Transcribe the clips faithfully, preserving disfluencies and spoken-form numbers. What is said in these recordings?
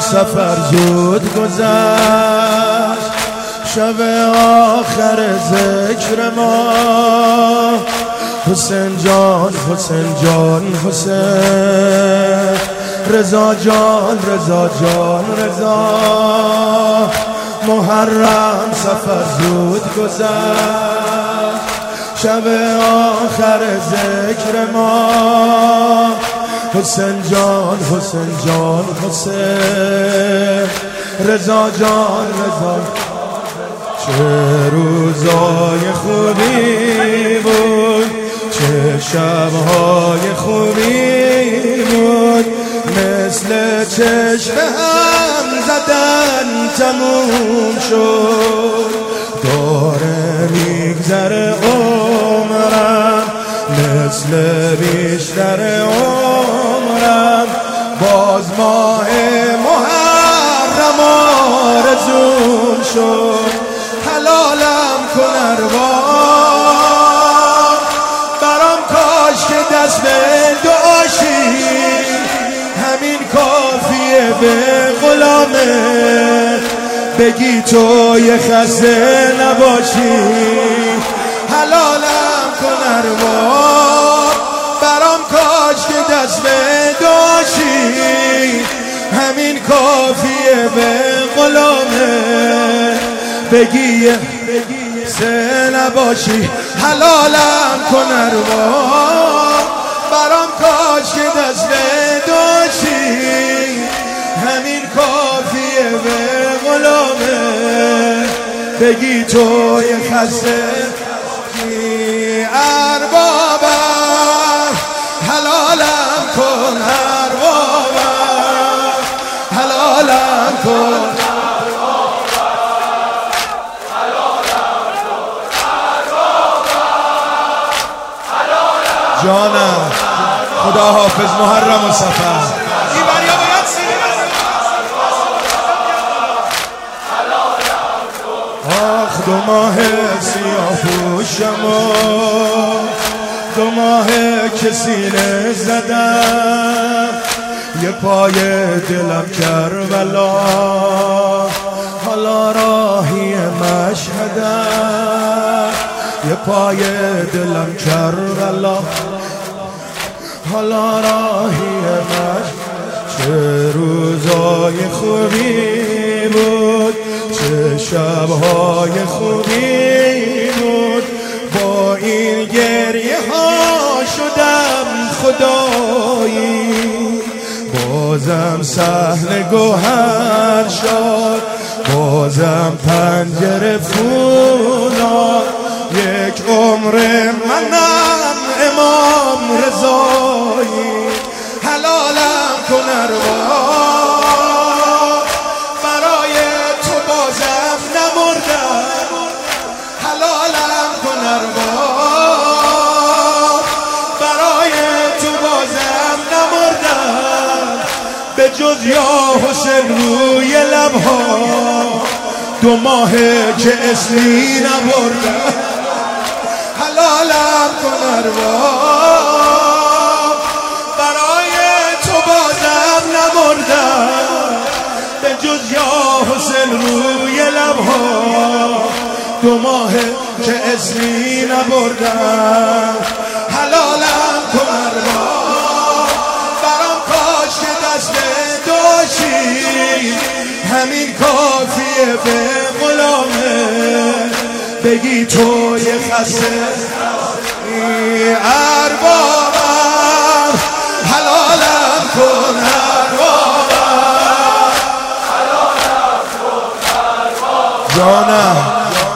سفر زود گذشت، شب آخر ذکر ما. حسین جان حسین جان حسین، رضا جان رضا جان رضا. محرم سفر زود گذشت، شب آخر ذکر ما. حسین جان حسین جان حسین، رضا جان رضا. چه روزای خوبی بود، چه شبهای خوبی بود. مثل چشم هم زدن تموم شد. داره میگذره عمرم، مثل بیشتر عمرم. باز ماه محرم آرزوم شد. حلالم کن ارواح، برام کاش که دست به دعاشی. همین کافیه به غلامه، بگی تو یه خسته نباشی. حلالم کن ارواح، برام کاش که دست به دعاشی. همین کافیه به غلامه، بگی سه نباشی. حلالم کن ارواح، برام کاش که دست به داشی. همین کافیه به غلامه، بگی تو یه خسته اربابم. حلالم کن اربابم، حلالم کن. جانم خدا حافظ محرم و سفر. آخ دو ماه سیاه پوشم و دو ماه که سینه زدم. یه پای دلم کربلا، حالا راهی مشهدم. یه پای دلم کربلا، حالا راهی مشهدم. چه روزای خوبی بود، چه شبهای خوبی بود. با این گریه ها شدم خدایی. بازم صحن گوهر شد، بازم پنجره فولاد. یک عمر منم امام رضایی. حلالم کن ارواح، برای تو بازم نمردم. حلالم کن ارواح، برای تو بازم نمردم. به جز یا حسین روی لبها، دو ماهه که اسمی نبردم. حلالم کن ارواح، برای تو بازم نمردم. به جز یا حسین روی لبها، دو ماهه که اسمی نبردم. حلالم کن ارواح، برام کاش که دست داشتی. همین کافیه به غلامه، بگی تو یه خسته اربابم. حلالم کن اربابم، حلالم کن اربابم. جانم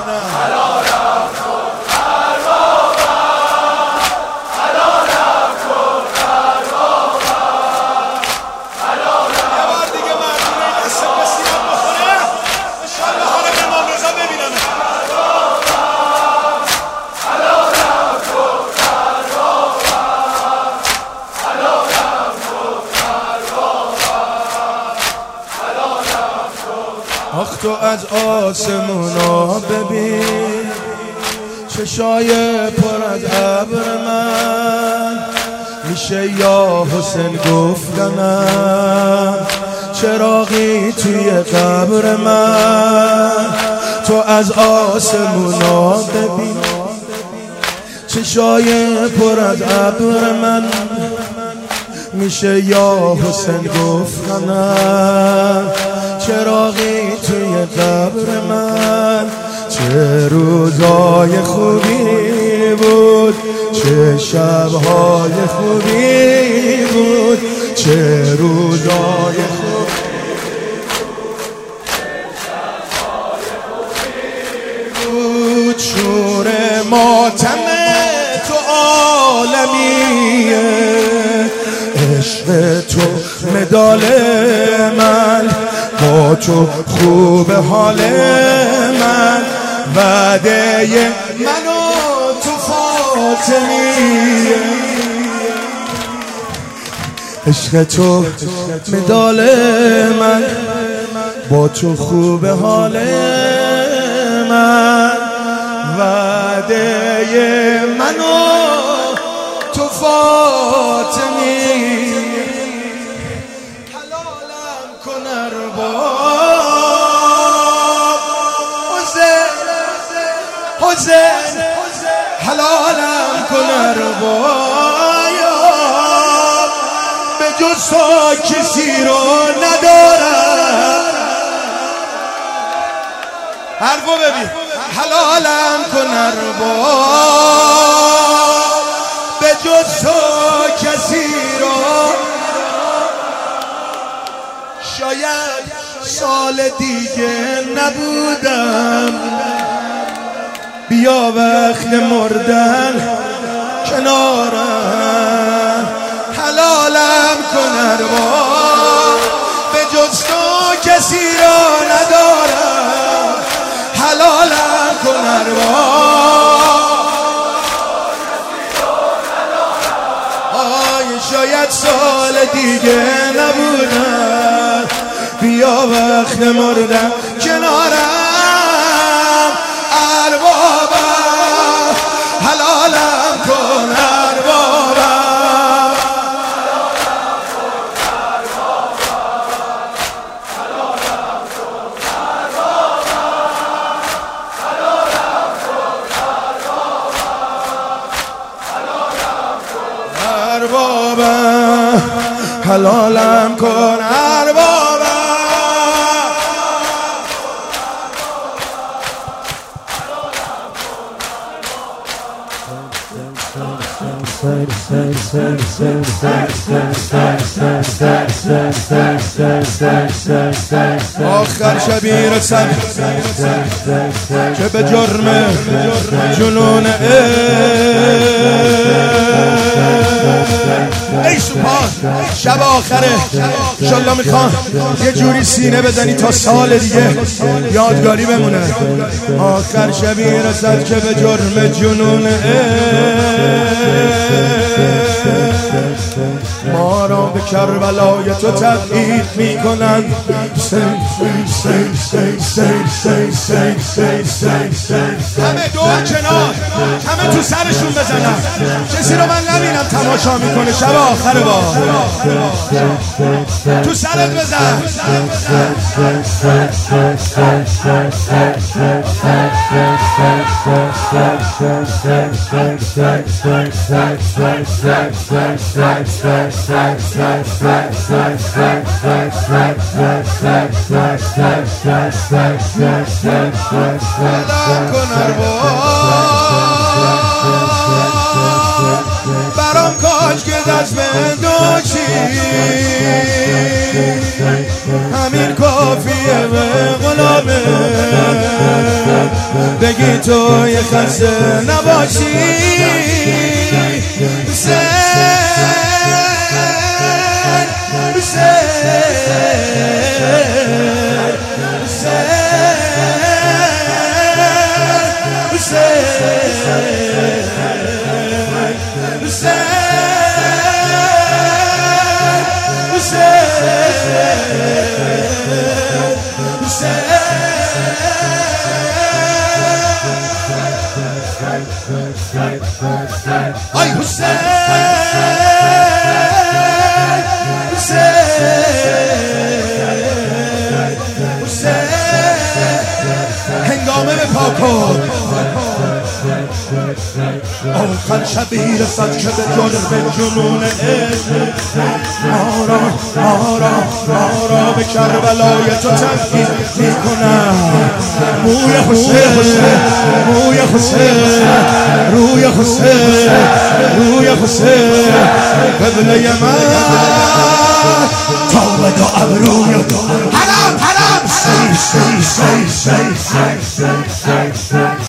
آخ تو از آسمونا ببین، چشای پر از ابر من. میشه یا حسین گفتنم، چراغی چراغی توی قبر من، تو از آسمونا ببین چشای پر از ابر من. میشه یا حسین گفت نه، چراغی توی قبر من. چه روزای خوبی بود، چه شبهای خوبی بود، چه روزای خوبی بود. شور ماتم تو عالمیه، عشق تو مدال من، با تو خوب حال من. وعده منو تو فاطمیه، عشق تو مدال من، با تو خوب حال من. وعده منو تو فاطمیه، حلالم کن ارباب. حسین حلالم کن ارباب، به جز تو کسی رو ندارم. حرفو ببین، حلالم کن ارباب، به جز تو کسی رو. شاید سال دیگه نبودم، بیا وقت مردن کنارم. حلالم کن ارباب، به جز تو کسی را ندارم. حلالم کن ارباب، آی شاید سال دیگه نبودم، بیا وقت مردن کنارم. اربابم حلالم کن اربابم، اربابم حلالم کن اربابم. آخر شبی رسد که به جرم جنون ای سوپان شب آخره. انشالله میخوام یه جوری سینه بزنی تا سال دیگه یادگاری بمونه. آخر شبی رسد که به جرم جنون ما را به کربلای تو تبعید میکنن. همه دو کنار، همه تو سرشون بزنن. کسی رو من نبینم تماشا میکنه. شب آخر با تو سرت بزن. برام کاش که دست بنداشی، همین کافیه به غلامه بگی تو یه خسته نباشی. حسین حسین ay Hüseyin, Hüseyin. تو آخر شبی رسد که به جرم جنون ما را ما را ما را به کربلای تو تبدیل میکنم. موی حسین موی حسین روی حسین روی حسین قبله من تا به دو ابروی حرام حرام سی سی سی سی سی